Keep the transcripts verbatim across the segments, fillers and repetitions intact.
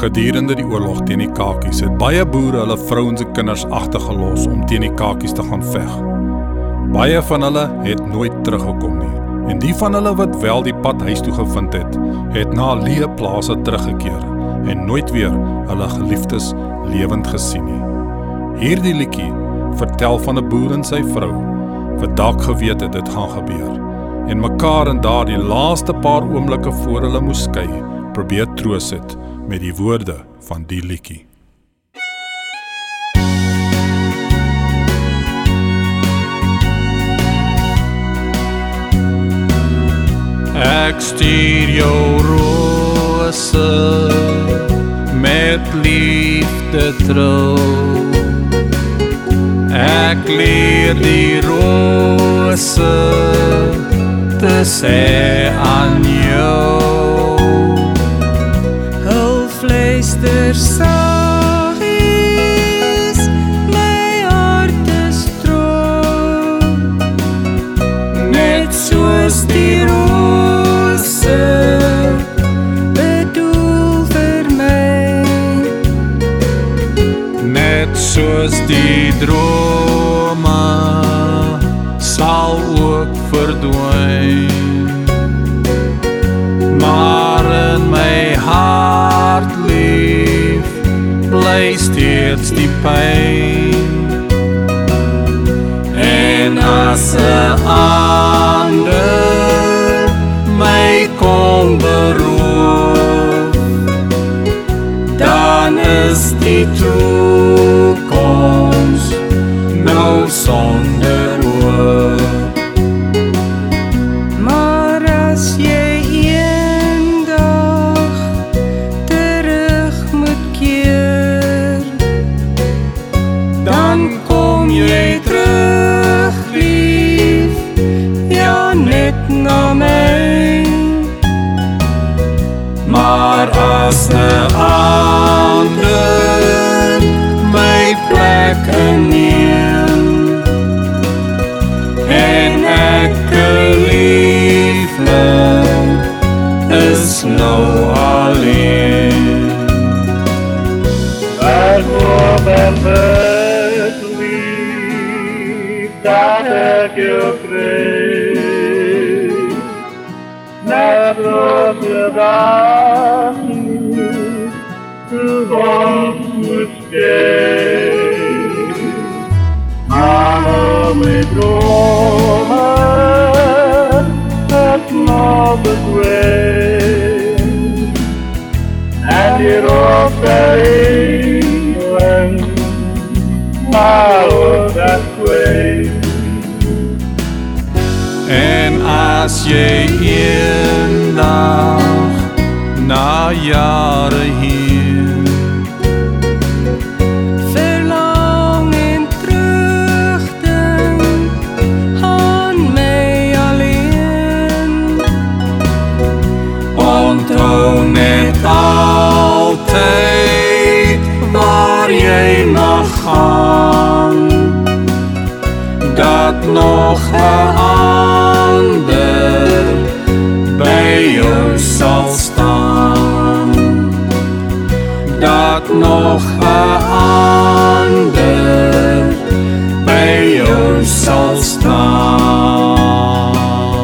Gedurende die oorlog teen die kakies het baie boere hulle vrouens en kinders agtergelos om teen die kakies te gaan veg. Baie van hulle het nooit teruggekom nie, en die van hulle wat wel die pad huis toe gevind het, het na leë plase teruggekeer en nooit weer hulle geliefdes lewend gesien nie. Hierdie liedjie vertel van 'n boer en sy vrou, wat dalk geweet het dit gaan gebeur, en mekaar in daardie laaste paar oomblikke voor hulle moes skei, probeer troos het met die woorde van die liedjie. Ek stuur jou rose met liefde trou. Ek leer die rose te sê aan jou. Hul fluister saggies, my hart is droom, net soos die rose bedoel vir my, net soos die drome sal ook verdwyn, maar in my hart lief bly steeds die pyn. En as 'n ander my kom beroof, dan is die toekoms nou sonder hoop. maar as jy eendag terug moet keer, dan kom jy terug lief, ja net na my. Maar as 'n ander my plek inneem, en ek 'n liefling is nou alleen, ek hoop en bid lief dat ek jou kry, net op je dag niet gewoon moet skyn. Alle my drome het nou bedwyn, en die rotte eeuwen al dat kwyn. En as jy eendag na jare hier Verlang en terugdink aan my alleen, onthou net altyd waar jy mag gaan, dat nog 'n ander by jou sal staan, dat nog 'n ander by jou sal staan.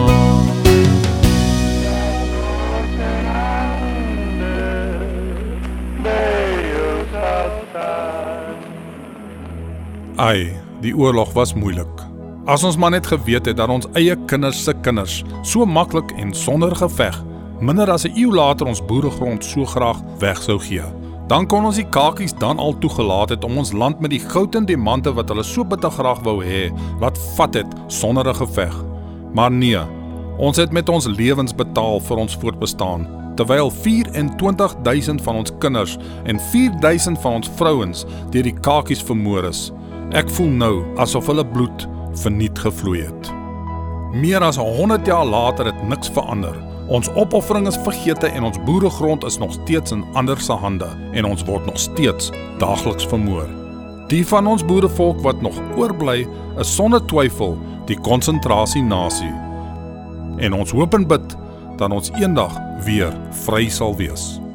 Ai, die oorlog was moeilik. As ons maar net geweet het dat ons eie kinders se kinders so maklik en sonder geveg minder as 'n eeu later ons boeregrond so graag weg sou gee, dan kon ons die kakies dan al toegelaat het om ons land met die goud en diamante wat hulle so bitter graag wou hê, laat vat het sonder 'n geveg. Maar nee, ons het met ons lewens betaal vir ons voortbestaan, terwyl vyf-en-twintig duisend van ons kinders en vier duisend van ons vrouens deur die kakies vermoor is. Ek voel nou asof hulle bloed verniet gevloei het. Meer as honderd jaar later het niks verander. Ons opoffering is vergete en ons boeregrond is nog steeds in ander se hande en ons word nog steeds daagliks vermoor. Die van ons boerevolk wat nog oorbly is sonder twyfel die konsentrasie-nasie. En ons hoop en bid dat ons eendag weer vry sal wees.